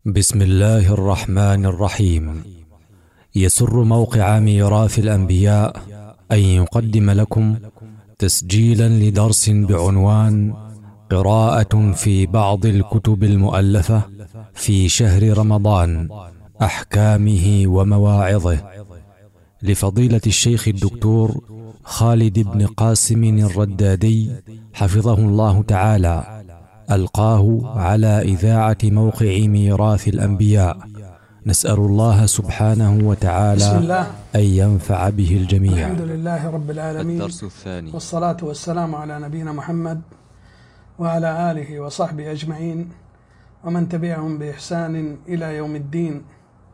بسم الله الرحمن الرحيم. يسر موقع ميراث الأنبياء أن يقدم لكم تسجيلا لدرس بعنوان قراءة في بعض الكتب المؤلفة في شهر رمضان، أحكامه ومواعظه، لفضيلة الشيخ الدكتور خالد بن قاسم الردادي حفظه الله تعالى، ألقاه على إذاعة موقع ميراث الأنبياء. نسأل الله سبحانه وتعالى أن ينفع به الجميع. الحمد لله رب العالمين. الدرس الثاني. والصلاة والسلام على نبينا محمد وعلى آله وصحبه أجمعين ومن تبعهم بإحسان إلى يوم الدين.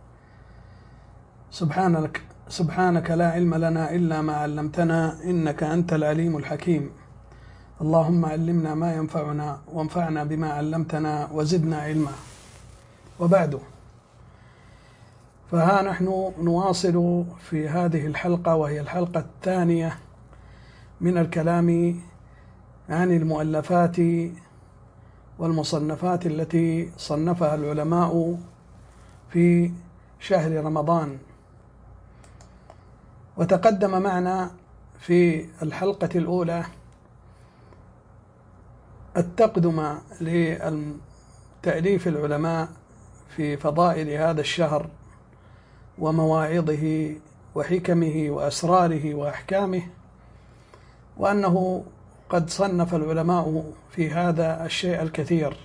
سبحانك لا علم لنا إلا ما علمتنا إنك أنت العليم الحكيم. اللهم علمنا ما ينفعنا وانفعنا بما علمتنا وزدنا علما. وبعد، فها نحن نواصل في هذه الحلقة، وهي الحلقة الثانية من الكلام عن المؤلفات والمصنفات التي صنفها العلماء في شهر رمضان. وتقدم معنا في الحلقة الأولى التقدم لتأليف العلماء في فضائل هذا الشهر ومواعظه وحكمه وأسراره وأحكامه، وأنه قد صنف العلماء في هذا الشيء الكثير.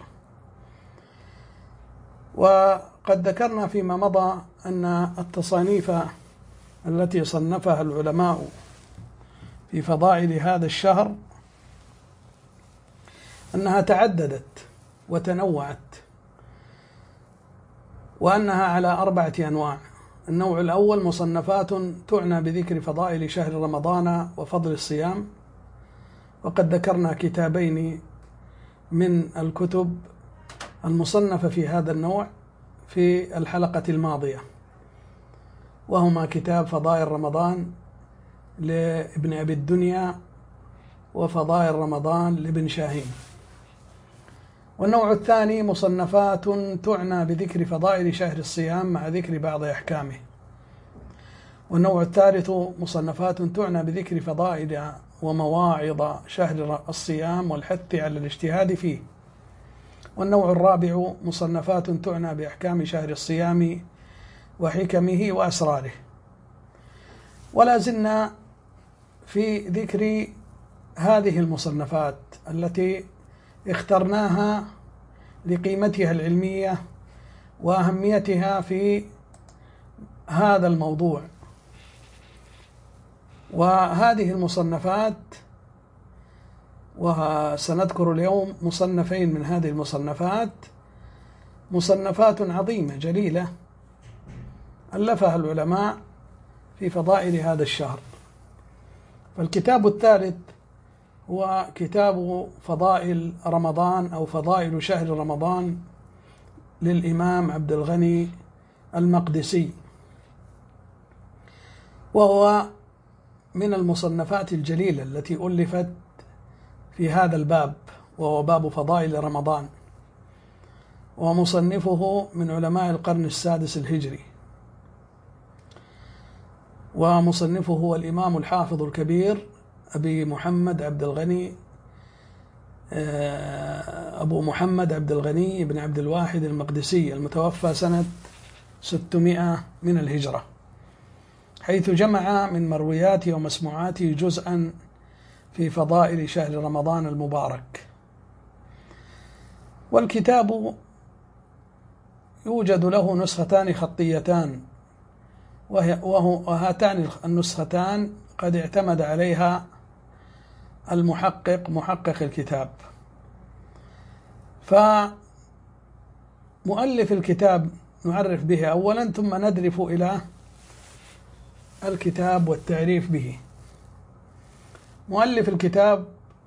وقد ذكرنا فيما مضى أن التصانيف التي صنفها العلماء في فضائل هذا الشهر أنها تعددت وتنوعت، وأنها على 4 أنواع. النوع الأول مصنفات تعنى بذكر فضائل شهر رمضان وفضل الصيام، وقد ذكرنا كتابين من الكتب المصنفة في هذا النوع في الحلقة الماضية، وهما كتاب فضائل رمضان لابن أبي الدنيا وفضائل رمضان لابن شاهين. والنوع الثاني مصنفات تعنى بذكر فضائل شهر الصيام مع ذكر بعض أحكامه. والنوع الثالث مصنفات تعنى بذكر فضائل ومواعظ شهر الصيام والحث على الاجتهاد فيه. والنوع الرابع مصنفات تعنى بأحكام شهر الصيام وحكمه وأسراره. ولا زلنا في ذكر هذه المصنفات التي اخترناها لقيمتها العلمية وأهميتها في هذا الموضوع. وهذه المصنفات، وسنذكر اليوم مصنفين من هذه المصنفات، مصنفات عظيمة جليلة ألفها العلماء في فضائل هذا الشهر. فالكتاب الثالث هو كتاب فضائل رمضان أو فضائل شهر رمضان للإمام عبد الغني المقدسي، وهو من المصنفات الجليلة التي ألفت في هذا الباب، وهو باب فضائل رمضان. ومصنفه من علماء القرن السادس الهجري، ومصنفه هو الإمام الحافظ الكبير أبو محمد عبد الغني بن عبد الواحد المقدسي، المتوفى سنة 600 من الهجرة، حيث جمع من مروياته ومسموعاته جزءا في فضائل شهر رمضان المبارك. والكتاب يوجد له نسختان خطيتان، وهاتان النسختان قد اعتمد عليها محقق الكتاب. فمؤلف الكتاب نعرف به أولا، ثم ندرف إلى الكتاب والتعريف به. مؤلف الكتاب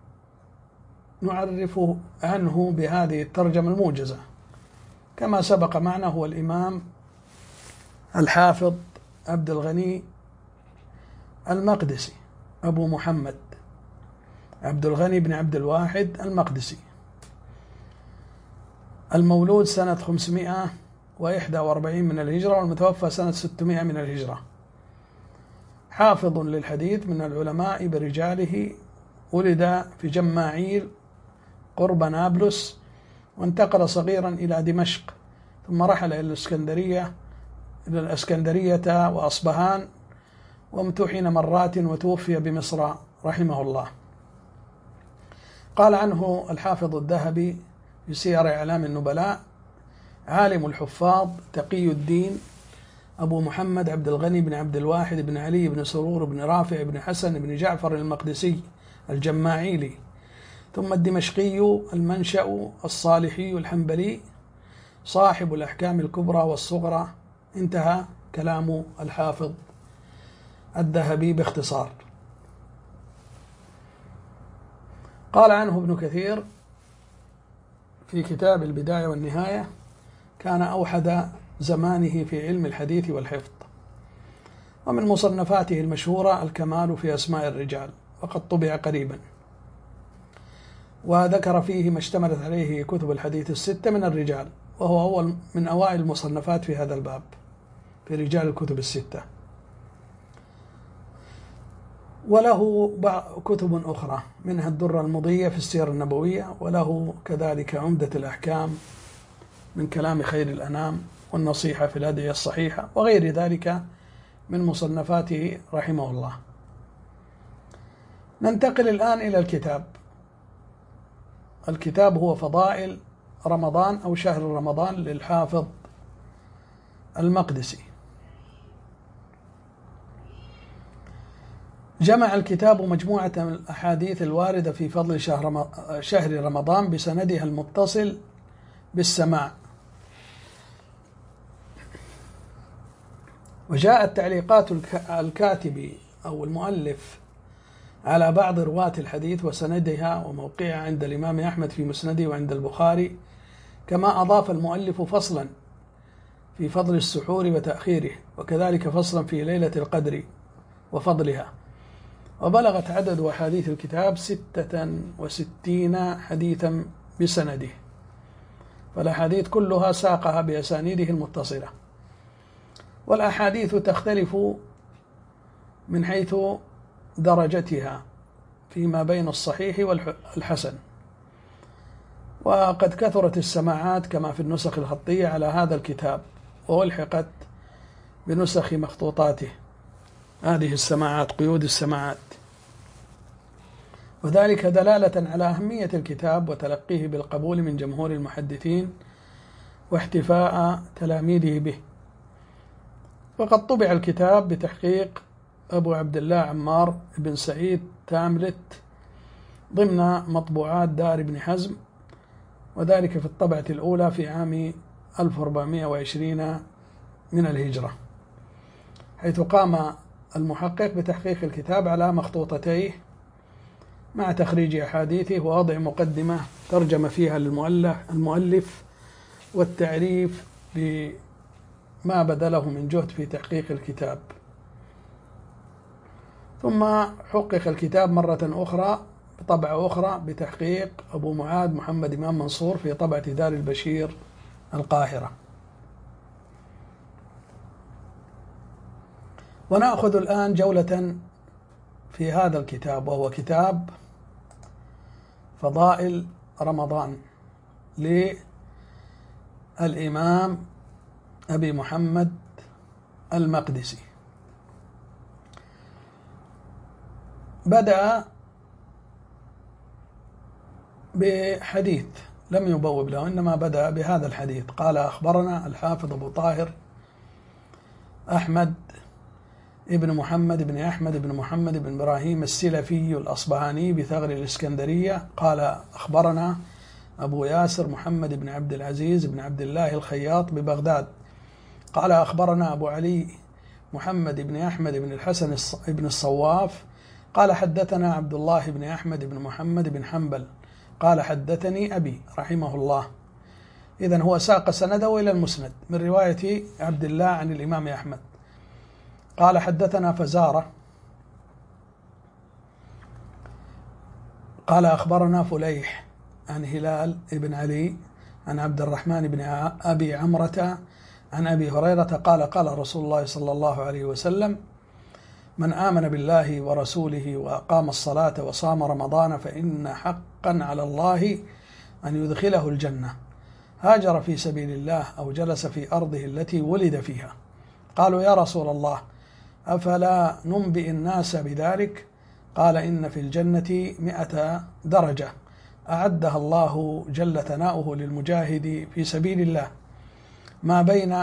نعرف عنه بهذه الترجمة الموجزة كما سبق معنا، هو الإمام الحافظ عبد الغني المقدسي أبو محمد عبد الغني بن عبد الواحد المقدسي، المولود سنة 141 من الهجرة، والمتوفى سنة 600 من الهجرة. حافظ للحديث من العلماء برجاله، ولد في جماعيل قرب نابلس، وانتقل صغيرا إلى دمشق، ثم رحل إلى الإسكندرية وأصبهان، وامتحن مرات وتوفي بمصر رحمه الله. قال عنه الحافظ الذهبي في سير أعلام النبلاء: عالم الحفاظ تقي الدين أبو محمد عبد الغني بن عبد الواحد بن علي بن سرور بن رافع بن حسن بن جعفر المقدسي الجماعيلي، ثم الدمشقي المنشأ الصالحي الحنبلي، صاحب الأحكام الكبرى والصغرى. انتهى كلام الحافظ الذهبي باختصار. قال عنه ابن كثير في كتاب البداية والنهاية: كان أوحد زمانه في علم الحديث والحفظ. ومن مصنفاته المشهورة الكمال في أسماء الرجال، وقد طبع قريبا، وذكر فيه ما اشتملت عليه كتب الحديث الستة من الرجال، وهو من أوائل المصنفات في هذا الباب في رجال الكتب الستة. وله كتب أخرى منها الدرة المضية في السير النبوية، وله كذلك عمدة الأحكام من كلام خير الأنام، والنصيحة في الأدعية الصحيحة، وغير ذلك من مصنفاته رحمه الله. ننتقل الآن إلى الكتاب. الكتاب هو فضائل رمضان أو شهر رمضان للحافظ المقدسي. جمع الكتاب مجموعة من الأحاديث الواردة في فضل شهر رمضان بسندها المتصل بالسماع. وجاءت تعليقات الكاتب أو المؤلف على بعض رواة الحديث وسندها وموقعها عند الإمام أحمد في مسنده وعند البخاري، كما أضاف المؤلف فصلا في فضل السحور وتأخيره، وكذلك فصلا في ليلة القدر وفضلها. وبلغت عدد أحاديث الكتاب 66 حديثا بسنده، فالأحاديث كلها ساقها بأسانيده المتصلة. والأحاديث تختلف من حيث درجتها فيما بين الصحيح والحسن، وقد كثرت السماعات كما في النسخ الخطية على هذا الكتاب، وألحقت بنسخ مخطوطاته هذه السماعات، قيود السماعات، وذلك دلالة على أهمية الكتاب وتلقيه بالقبول من جمهور المحدثين واحتفاء تلاميذه به. وقد طبع الكتاب بتحقيق أبو عبد الله عمار بن سعيد تاملت ضمن مطبوعات دار ابن حزم، وذلك في الطبعة الأولى في عام 1420 من الهجرة، حيث قام المحقق بتحقيق الكتاب على مخطوطتيه مع تخريج أحاديثه ووضع مقدمة ترجم فيها المؤلف والتعريف بما بذله من جهد في تحقيق الكتاب. ثم حقق الكتاب مرة أخرى بطبعة أخرى بتحقيق أبو معاذ محمد إمام منصور في طبعة دار البشير القاهرة. ونأخذ الآن جولة في هذا الكتاب، وهو كتاب فضائل رمضان للإمام أبي محمد المقدسي. بدأ بحديث لم يبوب له، إنما بدأ بهذا الحديث. قال: أخبرنا الحافظ أبو طاهر أحمد ابن محمد بن أحمد بن محمد بن إبراهيم السلفي الأصبهاني بثغر الإسكندرية. قال: أخبرنا أبو ياسر محمد بن عبد العزيز بن عبد الله الخياط ببغداد. قال: أخبرنا أبو علي محمد بن أحمد بن الحسن بن الصواف. قال: حدثنا عبد الله بن أحمد بن محمد بن حنبل. قال: حدثني أبي رحمه الله. إذن هو ساق سنده إلى المسند من رواية عبد الله عن الإمام أحمد. قال: حدثنا فزارة. قال: أخبرنا فليح عن هلال بن علي عن عبد الرحمن بن أبي عمرة عن أبي هريرة قال قال رسول الله صلى الله عليه وسلم: من آمن بالله ورسوله وأقام الصلاة وصام رمضان فإن حقا على الله أن يدخله الجنة، هاجر في سبيل الله أو جلس في أرضه التي ولد فيها. قالوا: يا رسول الله، أفلا ننبئ الناس بذلك؟ قال: إن في الجنة 100 درجة أعدها الله جل ثناؤه للمجاهد في سبيل الله، ما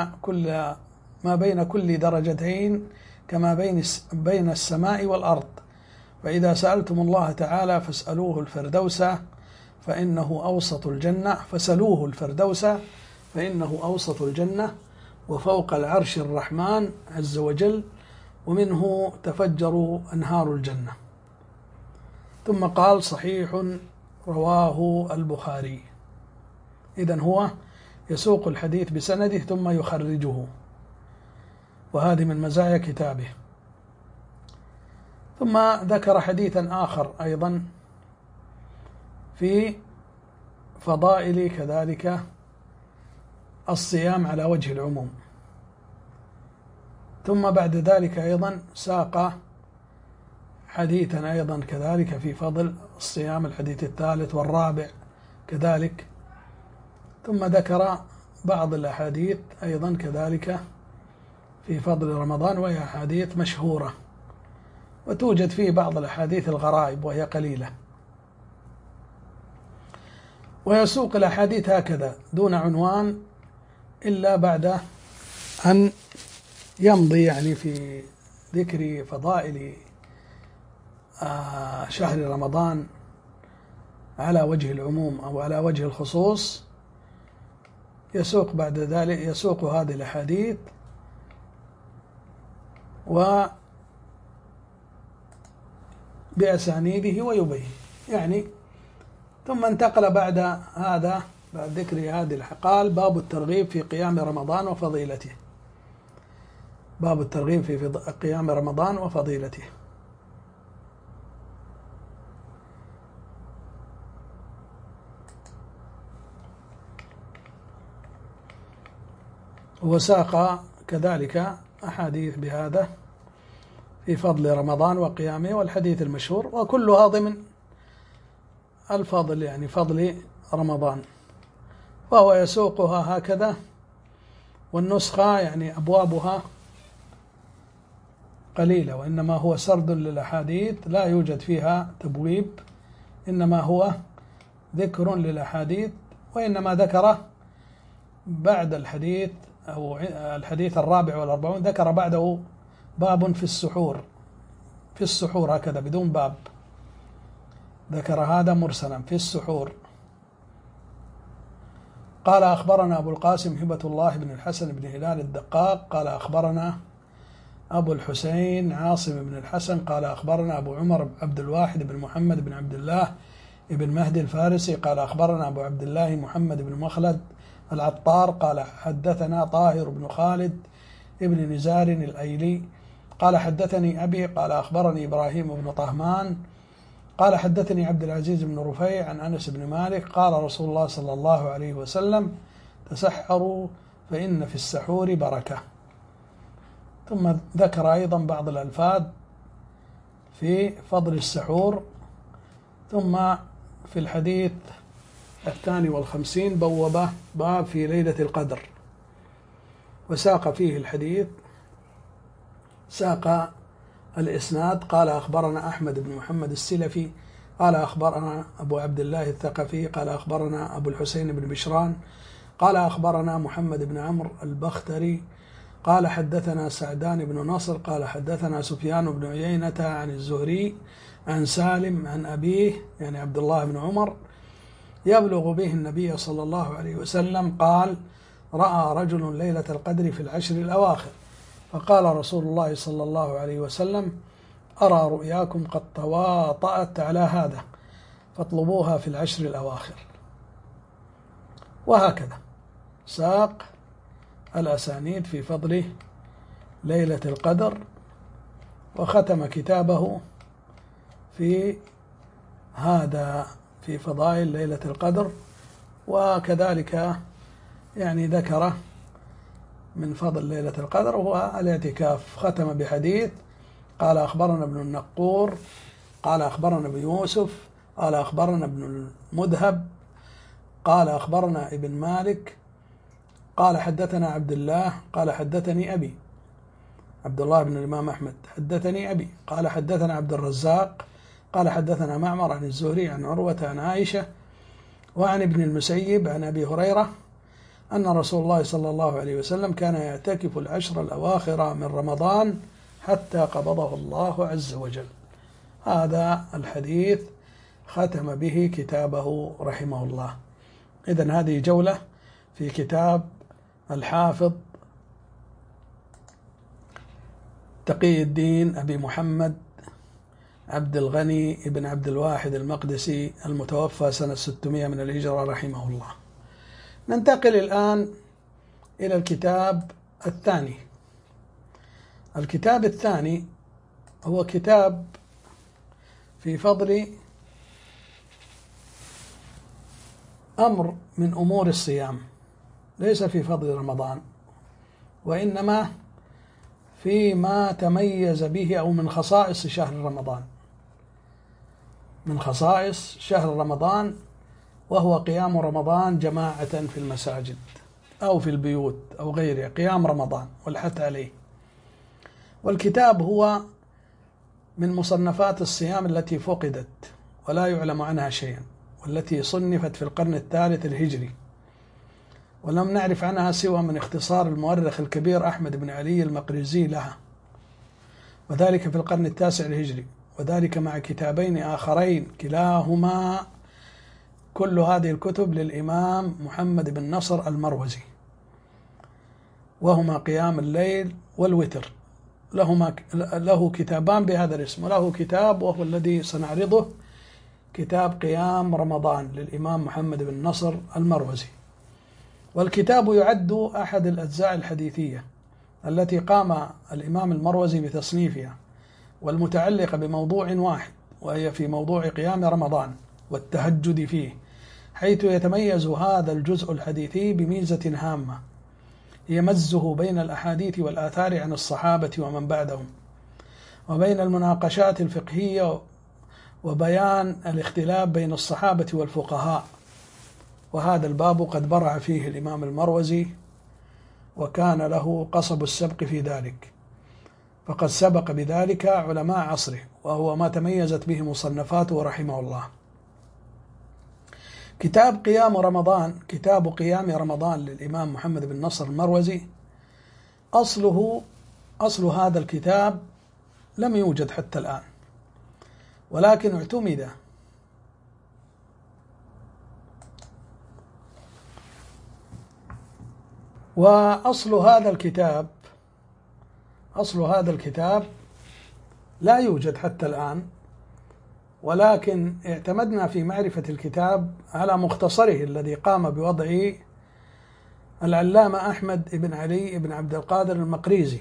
بين كل درجتين كما بين السماء والأرض. فإذا سألتم الله تعالى فاسألوه الفردوس فإنه أوسط الجنة، فسلوه الفردوس فإنه أوسط الجنة، وفوق العرش الرحمن عز وجل، ومنه تفجر أنهار الجنة. ثم قال: صحيح رواه البخاري. إذن هو يسوق الحديث بسنده ثم يخرجه، وهذه من مزايا كتابه. ثم ذكر حديثا آخر أيضا في فضائل كذلك الصيام على وجه العموم. ثم بعد ذلك أيضا ساق حديثا أيضا كذلك في فضل الصيام، الحديث الثالث والرابع كذلك. ثم ذكر بعض الأحاديث أيضا كذلك في فضل رمضان، وهي أحاديث مشهورة، وتوجد فيه بعض الأحاديث الغرائب وهي قليلة. ويسوق الأحاديث هكذا دون عنوان إلا بعد أن يمضي يعني في ذكر فضائل شهر رمضان على وجه العموم أو على وجه الخصوص، يسوق بعد ذلك يسوق هذه الأحاديث وبأسانيده ويبين يعني. ثم انتقل بعد هذا، بعد ذكر هذه قال: باب الترغيب في قيام رمضان وفضيلته. باب الترغيب في قيام رمضان وفضيلته. وساق كذلك أحاديث بهذا في فضل رمضان وقيامه، والحديث المشهور، وكلها ضمن الفضل يعني فضل رمضان، فهو يسوقها هكذا. والنسخة يعني أبوابها قليلة، وإنما هو سرد للأحاديث، لا يوجد فيها تبويب، إنما هو ذكر للأحاديث. وإنما ذكر بعد الحديث أو الحديث 44 ذكر بعده باب في السحور، في السحور هكذا بدون باب، ذكر هذا مرسلا في السحور. قال: أخبرنا أبو القاسم هبة الله بن الحسن بن هلال الدقاق قال: أخبرنا أبو الحسين عاصم بن الحسن قال: أخبرنا أبو عمر عبد الواحد بن محمد بن عبد الله بن مهدي الفارسي قال: أخبرنا أبو عبد الله محمد بن مخلد العطار قال: حدثنا طاهر بن خالد ابن نزار الأيلي قال: حدثني أبي قال: أخبرني إبراهيم بن طهمان قال: حدثني عبد العزيز بن رفيع عن أنس بن مالك قال: رسول الله صلى الله عليه وسلم: تسحروا فإن في السحور بركة. ثم ذكر أيضا بعض الألفاظ في فضل السحور. ثم في الحديث 52 بوب باب في ليلة القدر، وساق فيه الحديث، ساق الإسناد. قال: أخبرنا أحمد بن محمد السلفي قال: أخبرنا أبو عبد الله الثقفي قال: أخبرنا أبو الحسين بن بشران قال: أخبرنا محمد بن عمرو البختري قال: حدثنا سعدان بن نصر قال: حدثنا سفيان بن عيينة عن الزهري عن سالم عن أبيه يعني عبد الله بن عمر يبلغ به النبي صلى الله عليه وسلم قال: رأى رجل ليلة القدر في العشر الأواخر، فقال رسول الله صلى الله عليه وسلم: أرى رؤياكم قد تواطأت على هذا، فاطلبوها في العشر الأواخر. وهكذا ساق الأسانيد في فضل ليلة القدر، وختم كتابه في هذا في فضائل ليلة القدر. وكذلك يعني ذكر من فضل ليلة القدر هو الاعتكاف. ختم بحديث قال أخبرنا ابن النقور قال أخبرنا ابن يوسف قال أخبرنا ابن المذهب قال أخبرنا ابن مالك قال حدثنا عبد الله قال حدثني أبي عبد الله بن الإمام أحمد حدثني أبي قال حدثنا عبد الرزاق قال حدثنا معمر عن الزهري عن عروة عن عائشة وعن ابن المسيب عن أبي هريرة أن رسول الله صلى الله عليه وسلم كان يعتكف العشر الأواخر من رمضان حتى قبضه الله عز وجل. هذا الحديث ختم به كتابه رحمه الله. إذن هذه جولة في كتاب الحافظ تقي الدين أبي محمد عبد الغني بن عبد الواحد المقدسي المتوفى سنة 600 من الهجرة رحمه الله. ننتقل الآن إلى الكتاب الثاني. الكتاب الثاني هو كتاب في فضل أمر من أمور الصيام، ليس في فضل رمضان، وإنما فيما تميز به أو من خصائص شهر رمضان، من خصائص شهر رمضان، وهو قيام رمضان جماعة في المساجد أو في البيوت أو غيرها، قيام رمضان والحث عليه. والكتاب هو من مصنفات الصيام التي فقدت ولا يعلم عنها شيئا، والتي صنفت في القرن الثالث الهجري، ولم نعرف عنها سوى من اختصار المؤرخ الكبير أحمد بن علي المقريزي لها، وذلك في القرن التاسع الهجري، وذلك مع كتابين آخرين كلاهما كل هذه الكتب للإمام محمد بن نصر المروزي، وهما قيام الليل والوتر. له كتابان بهذا الاسم، وله كتاب وهو الذي سنعرضه، كتاب قيام رمضان للإمام محمد بن نصر المروزي. والكتاب يعد أحد الأجزاء الحديثية التي قام الإمام المروزي بتصنيفها، والمتعلقة بموضوع واحد، وهي في موضوع قيام رمضان والتهجد فيه، حيث يتميز هذا الجزء الحديثي بميزة هامة هي مزه بين الأحاديث والآثار عن الصحابة ومن بعدهم، وبين المناقشات الفقهية، وبيان الاختلاف بين الصحابة والفقهاء. وهذا الباب قد برع فيه الإمام المروزي، وكان له قصب السبق في ذلك، فقد سبق بذلك علماء عصره، وهو ما تميزت به مصنفاته رحمه الله. كتاب قيام رمضان، كتاب قيام رمضان للإمام محمد بن نصر المروزي، أصل هذا الكتاب لم يوجد حتى الآن، ولكن اعتمد وأصل هذا الكتاب لا يوجد حتى الآن، ولكن اعتمدنا في معرفة الكتاب على مختصره الذي قام بوضعه العلامة أحمد بن علي بن عبد القادر المقريزي،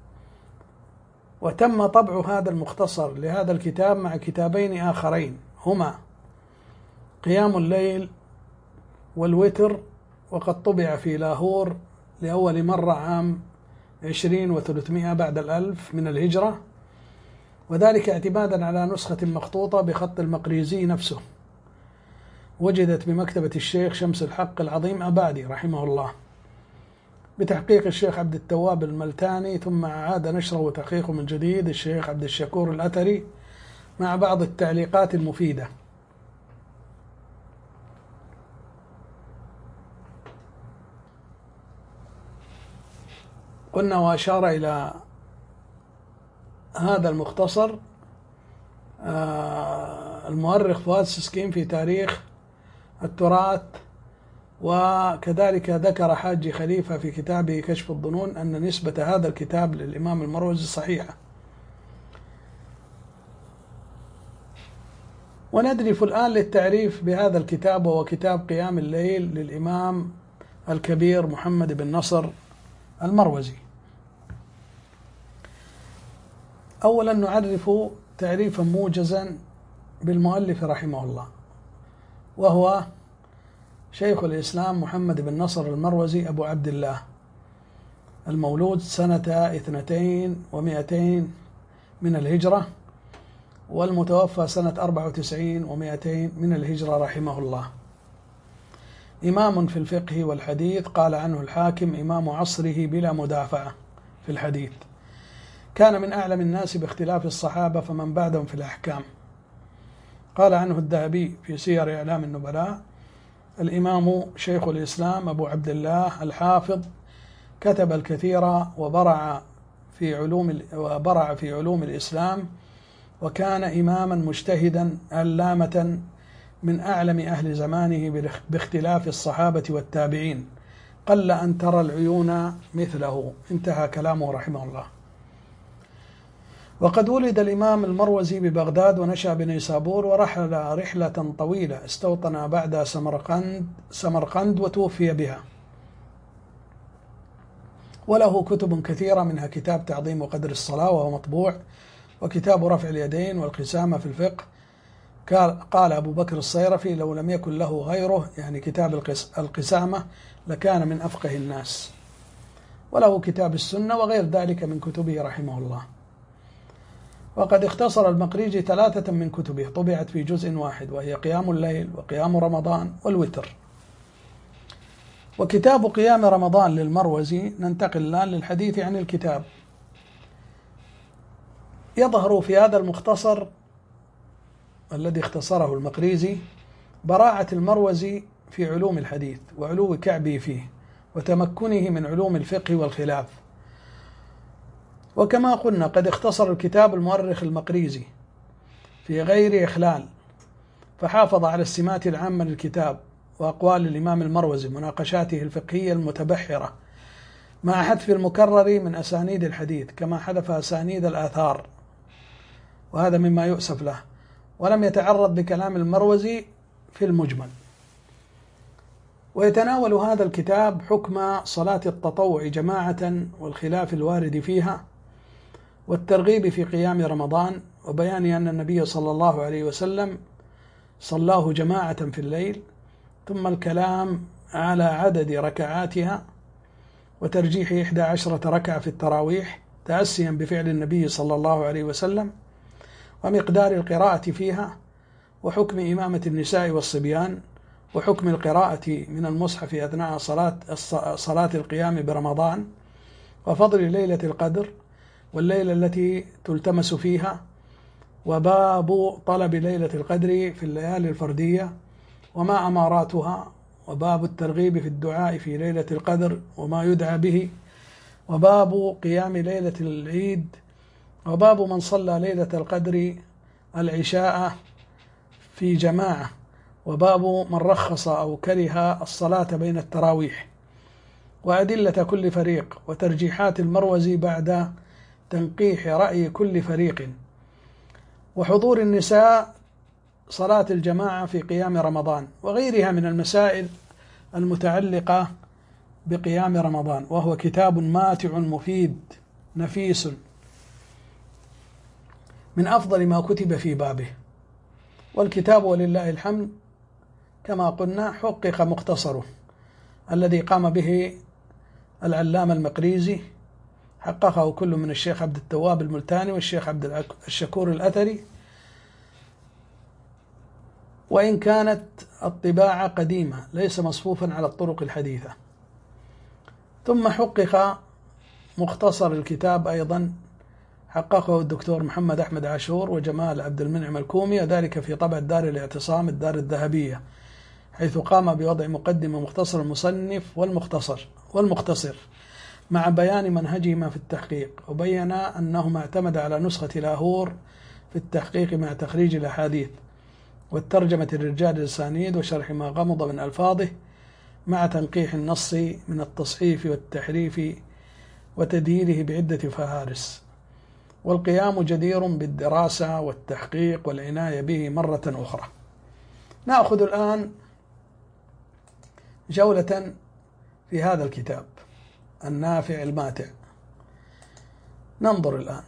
وتم طبع هذا المختصر لهذا الكتاب مع كتابين آخرين هما قيام الليل والوتر، وقد طبع في لاهور لأول مرة عام 20 و300 بعد الألف من الهجرة، وذلك اعتمادا على نسخة مخطوطة بخط المقريزي نفسه، وجدت بمكتبة الشيخ شمس الحق العظيم أبادي رحمه الله بتحقيق الشيخ عبد التواب الملتاني، ثم أعاد نشره وتحقيقه من جديد الشيخ عبد الشكور الأثري مع بعض التعليقات المفيدة. قلنا وأشار إلى هذا المختصر المؤرخ فؤاد سسكين في تاريخ التراث، وكذلك ذكر حاجي خليفة في كتابه كشف الظنون أن نسبة هذا الكتاب للإمام المروزي صحيحة. وندرف الآن للتعريف بهذا الكتاب، وهو كتاب قيام الليل للإمام الكبير محمد بن نصر المروزي. أولا نعرف تعريفا موجزا بالمؤلف رحمه الله، وهو شيخ الإسلام محمد بن نصر المروزي أبو عبد الله، المولود سنة 200 من الهجرة، والمتوفى سنة 94 و200 من الهجرة رحمه الله. إمام في الفقه والحديث، قال عنه الحاكم: إمام عصره بلا مدافعة في الحديث، كان من أعلم الناس باختلاف الصحابة فمن بعدهم في الأحكام. قال عنه الذهبي في سير إعلام النبلاء: الإمام شيخ الإسلام أبو عبد الله الحافظ، كتب الكثير وبرع في علوم الإسلام، وكان إماما مجتهدا علامة من أعلم أهل زمانه باختلاف الصحابة والتابعين، قل أن ترى العيون مثله. انتهى كلامه رحمه الله. وقد ولد الإمام المروزي ببغداد ونشأ بنيسابور، ورحل رحلة طويلة استوطن بعد سمرقند وتوفي بها. وله كتب كثيرة، منها كتاب تعظيم وقدر الصلاة وهو مطبوع، وكتاب رفع اليدين والقسامة في الفقه. قال أبو بكر الصيرفي: لو لم يكن له غيره، يعني كتاب القسامة، لكان من أفقه الناس. وله كتاب السنة وغير ذلك من كتبه رحمه الله. وقد اختصر المقريزي 3 من كتبه طبعت في جزء واحد، وهي قيام الليل وقيام رمضان والوتر. وكتاب قيام رمضان للمروزي، ننتقل الآن للحديث عن الكتاب. يظهر في هذا المختصر الذي اختصره المقريزي براعة المروزي في علوم الحديث، وعلو كعبه فيه، وتمكنه من علوم الفقه والخلاف. وكما قلنا قد اختصر الكتاب المؤرخ المقريزي في غير إخلال، فحافظ على السمات العامة للكتاب وأقوال الإمام المروزي، مناقشاته الفقهية المتبحرة، مع حذف المكرر من أسانيد الحديث كما حذف أسانيد الآثار، وهذا مما يؤسف له. ولم يتعرض لكلام المروزي في المجمل. ويتناول هذا الكتاب حكم صلاة التطوع جماعة والخلاف الوارد فيها، والترغيب في قيام رمضان، وبيان أن النبي صلى الله عليه وسلم صلاه جماعة في الليل، ثم الكلام على عدد ركعاتها، وترجيح 11 ركعة في التراويح تأسيا بفعل النبي صلى الله عليه وسلم، ومقدار القراءة فيها، وحكم إمامة النساء والصبيان، وحكم القراءة من المصحف أثناء صلاة القيام برمضان، وفضل ليلة القدر والليلة التي تلتمس فيها، وباب طلب ليلة القدر في الليالي الفردية وما أماراتها، وباب الترغيب في الدعاء في ليلة القدر وما يدعى به، وباب قيام ليلة العيد، وباب من صلى ليلة القدر العشاء في جماعة، وباب من رخص أو كره الصلاة بين التراويح، وأدلة كل فريق، وترجيحات المروزي بعد تنقيح رأي كل فريق، وحضور النساء صلاة الجماعة في قيام رمضان، وغيرها من المسائل المتعلقة بقيام رمضان. وهو كتاب ماتع مفيد نفيس، من أفضل ما كتب في بابه. والكتاب ولله الحمد كما قلنا حقق مختصره الذي قام به العلامة المقريزي، حققه كل من الشيخ عبد التواب الملتاني والشيخ عبد الشكور الأثري، وإن كانت الطباعة قديمة ليس مصفوفا على الطرق الحديثة. ثم حقق مختصر الكتاب أيضا، حققه الدكتور محمد أحمد عاشور وجمال عبد المنعم الكومي، وذلك في طبع دار الاعتصام الدار الذهبية، حيث قام بوضع مقدمة مختصر المصنف والمختصر مع بيان منهجهما في التحقيق، وبين أنهما اعتمد على نسخة لاهور في التحقيق مع تخريج الأحاديث والترجمة للرجال الأسانيد وشرح ما غمض من ألفاظه، مع تنقيح النص من التصحيف والتحريف وتدييره بعدة فهارس. والقيام جدير بالدراسة والتحقيق والعناية به مرة أخرى. نأخذ الآن جولة في هذا الكتاب النافع الماتع. ننظر الآن.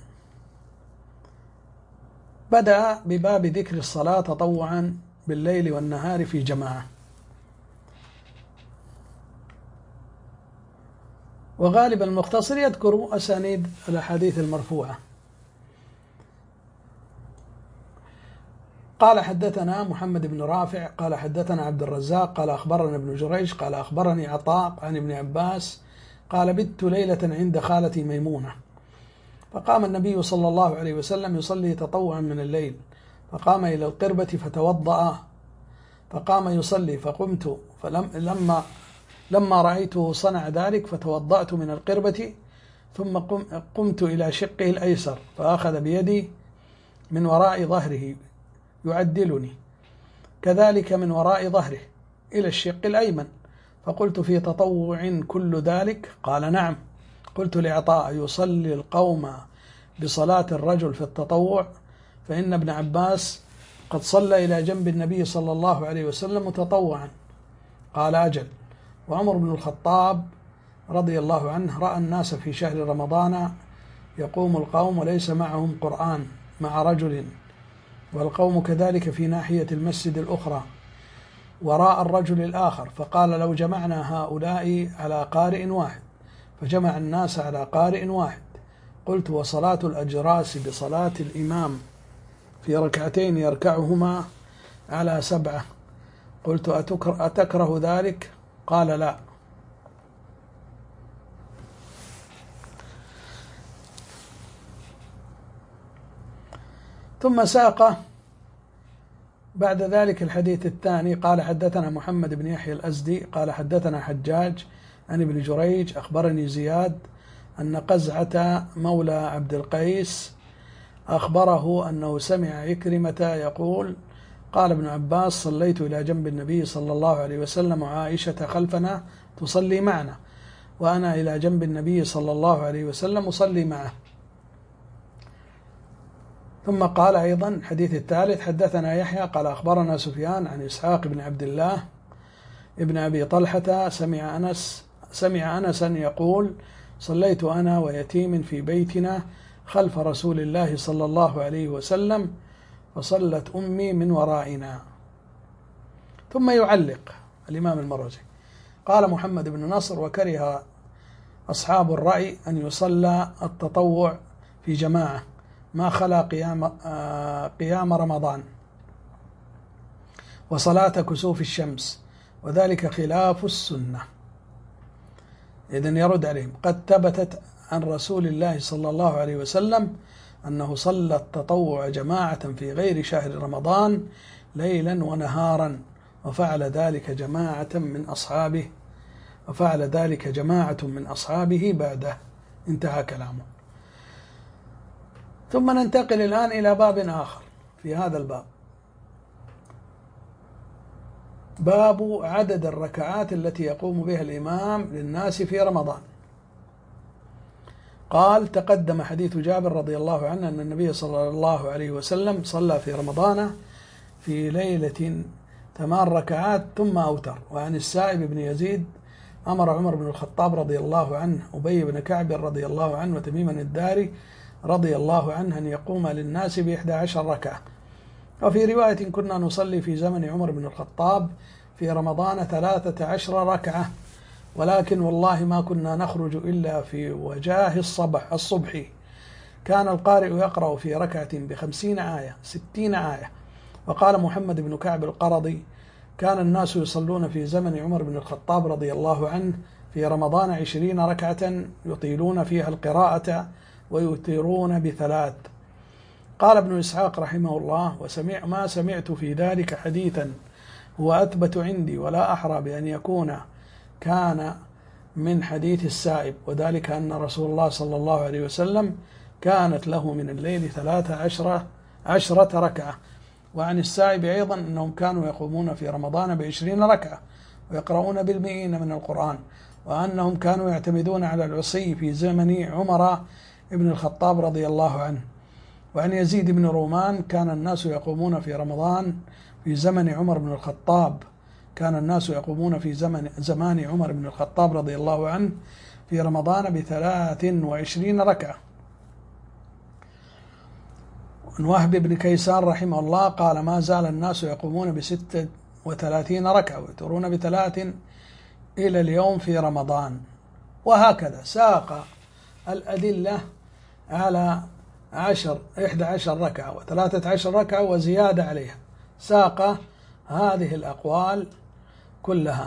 بدأ بباب ذكر الصلاة تطوعا بالليل والنهار في جماعة. وغالب المختصر يذكر أسانيد الأحاديث المرفوعة. قال حدثنا محمد بن رافع قال حدثنا عبد الرزاق قال أخبرنا ابن جريج قال أخبرني عطاء عن ابن عباس قال بت ليلة عند خالتي ميمونة فقام النبي صلى الله عليه وسلم يصلي تطوعا من الليل فقام إلى القربة فتوضأ فقام يصلي فقمت لما رأيته صنع ذلك فتوضأت من القربة ثم قمت إلى شقه الأيسر فأخذ بيدي من وراء ظهره يعدلني كذلك من وراء ظهره إلى الشق الأيمن فقلت في تطوع كل ذلك؟ قال نعم. قلت لعطاء يصلي القوم بصلاة الرجل في التطوع فإن ابن عباس قد صلى إلى جنب النبي صلى الله عليه وسلم متطوعا. قال أجل. وعمر بن الخطاب رضي الله عنه رأى الناس في شهر رمضان يقوم القوم وليس معهم قرآن مع رجل والقوم كذلك في ناحية المسجد الأخرى وراء الرجل الآخر فقال لو جمعنا هؤلاء على قارئ واحد فجمع الناس على قارئ واحد. قلت وصلاة الأجراس بصلاة الإمام في ركعتين يركعهما على 7 قلت أتكره ذلك؟ قال لا. ثم ساق بعد ذلك الحديث الثاني قال حدثنا محمد بن يحيى الأزدي قال حدثنا حجاج عن ابن جريج أخبرني زياد أن قزعة مولى عبد القيس أخبره أنه سمع عكرمة يقول قال ابن عباس صليت إلى جنب النبي صلى الله عليه وسلم وعائشة خلفنا تصلي معنا وأنا إلى جنب النبي صلى الله عليه وسلم أصلي معه. ثم قال أيضا الحديث الثالث حدثنا يحيى قال أخبرنا سفيان عن إسحاق بن عبد الله ابن أبي طلحة سمع أنسا يقول صليت أنا ويتيم في بيتنا خلف رسول الله صلى الله عليه وسلم فصلت أمي من ورائنا. ثم يعلق الإمام المروزي قال محمد بن نصر وكره أصحاب الرأي أن يصلى التطوع في جماعة ما خلا قيام رمضان وصلاة كسوف الشمس وذلك خلاف السنة. إذن يرد عليهم قد ثبتت عن رسول الله صلى الله عليه وسلم أنه صلى التطوع جماعة في غير شهر رمضان ليلا ونهارا وفعل ذلك جماعة من أصحابه بعده. انتهى كلامه. ثم ننتقل الآن إلى باب آخر في هذا الباب، باب عدد الركعات التي يقوم بها الإمام للناس في رمضان. قال تقدم حديث جابر رضي الله عنه أن النبي صلى الله عليه وسلم صلى في رمضان في ليلة 8 ركعات ثم أوتر. وعن السائب بن يزيد أمر عمر بن الخطاب رضي الله عنه أبي بن كعب رضي الله عنه وتميما الداري رضي الله عنه أن يقوم للناس ب11 ركعة. وفي رواية كنا نصلي في زمن عمر بن الخطاب في رمضان 13 ركعة ولكن والله ما كنا نخرج إلا في وجاه الصبح. كان القارئ يقرأ في ركعة ب50 آية 60 آية. وقال محمد بن كعب القرضي كان الناس يصلون في زمن عمر بن الخطاب رضي الله عنه في رمضان 20 ركعة يطيلون فيها القراءة ويوترون ب3. قال ابن إسحاق رحمه الله ما سمعت في ذلك حديثا هو أثبت عندي ولا أحرى بأن يكون كان من حديث السائب، وذلك أن رسول الله صلى الله عليه وسلم كانت له من الليل 13 ركعة. وعن السائب أيضا أنهم كانوا يقومون في رمضان ب20 ركعة ويقرؤون ب100 من القرآن، وأنهم كانوا يعتمدون على العصي في زمن عمر ابن الخطاب رضي الله عنه. وعن يزيد بن رومان كان الناس يقومون في رمضان في زمن عمر بن الخطاب زمان عمر بن الخطاب رضي الله عنه في رمضان ب23 ركعة. وهب بن كيسان رحمه الله قال ما زال الناس يقومون ب36 ركعة ويترون ب3 إلى اليوم في رمضان. وهكذا ساق الأدلة على 11 ركعة و13 ركعة وزيادة عليها، ساق هذه الأقوال كلها،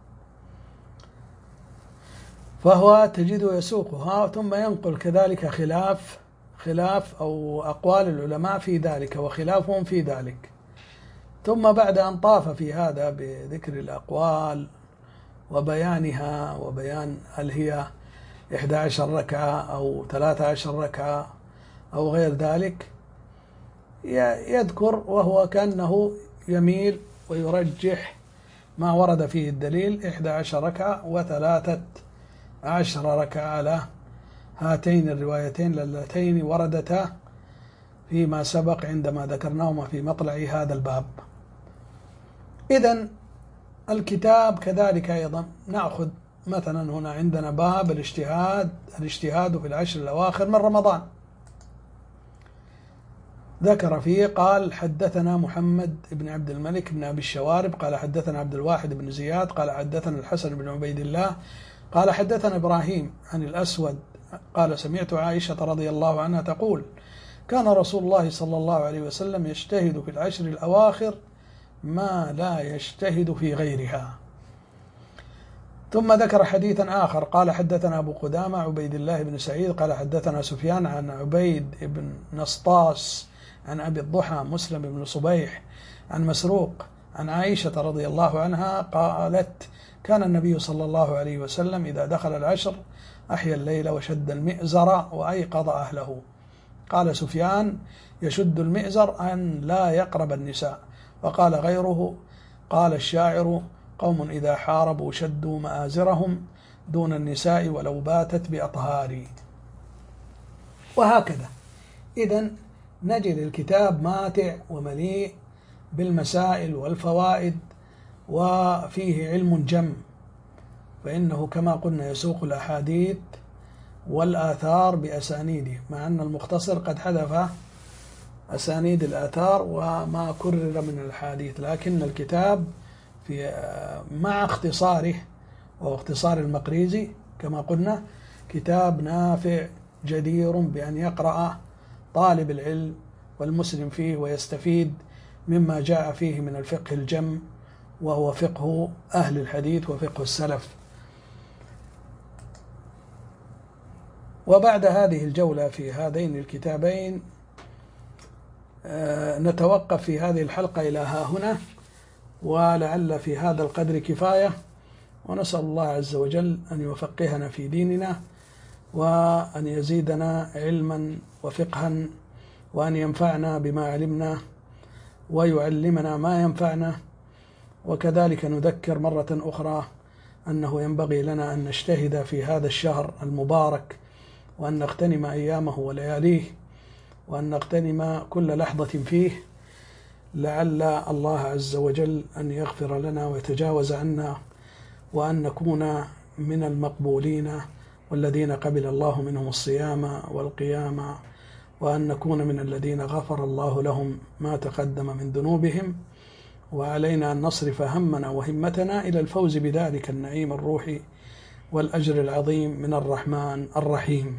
فهو تجده يسوقها ثم ينقل كذلك خلاف أو أقوال العلماء في ذلك وخلافهم في ذلك. ثم بعد أن طاف في هذا بذكر الأقوال وبيانها وبيان هل هي 11 ركعة أو 13 ركعة أو غير ذلك، يذكر وهو كأنه يميل ويرجح ما ورد فيه الدليل 11 ركعة و13 ركعة على هاتين الروايتين اللتين وردتا فيما سبق عندما ذكرناهما في مطلع هذا الباب. إذن الكتاب كذلك أيضا نأخذ مثلا هنا عندنا باب الاجتهاد في العشر الأواخر من رمضان، ذكر فيه قال حدثنا محمد بن عبد الملك بن أبي الشوارب قال حدثنا عبد الواحد بن زياد قال حدثنا الحسن بن عبيد الله قال حدثنا إبراهيم عن الأسود قال سمعت عائشة رضي الله عنها تقول كان رسول الله صلى الله عليه وسلم يجتهد في العشر الأواخر ما لا يجتهد في غيرها. ثم ذكر حديثا آخر قال حدثنا أبو قدامة عبيد الله بن سعيد قال حدثنا سفيان عن عبيد بن نسطاس عن أبي الضحى مسلم بن صبيح عن مسروق عن عائشة رضي الله عنها قالت كان النبي صلى الله عليه وسلم إذا دخل العشر أحيا الليل وشد المئزر وأيقظ أهله. قال سفيان يشد المئزر أن لا يقرب النساء، وقال غيره قال الشاعر قوم إذا حاربوا شدوا مآزرهم دون النساء ولو باتت بأطهاري. وهكذا. إذن نجد الكتاب ماتع ومليء بالمسائل والفوائد وفيه علم جم، فإنه كما قلنا يسوق الأحاديث والآثار بأسانيده، مع أن المختصر قد حذف أسانيد الآثار وما كرر من الحديث، لكن الكتاب مع اختصاره واختصار المقريزي كما قلنا كتاب نافع جدير بأن يقرأ طالب العلم والمسلم فيه ويستفيد مما جاء فيه من الفقه الجم، وهو فقه أهل الحديث وفقه السلف. وبعد هذه الجولة في هذين الكتابين نتوقف في هذه الحلقة إلى ها هنا، ولعل في هذا القدر كفاية، ونسأل الله عز وجل أن يفقهنا في ديننا وأن يزيدنا علما وفقها وأن ينفعنا بما علمنا ويعلمنا ما ينفعنا. وكذلك نذكر مرة أخرى أنه ينبغي لنا أن نجتهد في هذا الشهر المبارك وأن نغتنم أيامه ولياليه وأن نغتنم كل لحظة فيه، لعل الله عز وجل أن يغفر لنا ويتجاوز عنا وأن نكون من المقبولين والذين قبل الله منهم الصيام والقيام، وأن نكون من الذين غفر الله لهم ما تقدم من ذنوبهم. وعلينا أن نصرف همنا وهمتنا إلى الفوز بذلك النعيم الروحي والأجر العظيم من الرحمن الرحيم.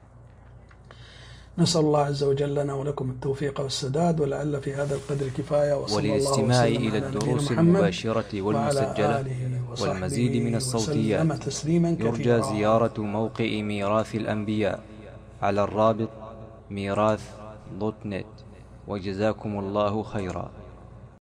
نسأل الله عز وجل لنا ولكم التوفيق والسداد، ولعل في هذا القدر كفاية. وللاستماع إلى الدروس المباشرة والمسجلة والمزيد من الصوتيات يرجى زيارة موقع ميراث الأنبياء على الرابط ميراث.net. وجزاكم الله خيرا.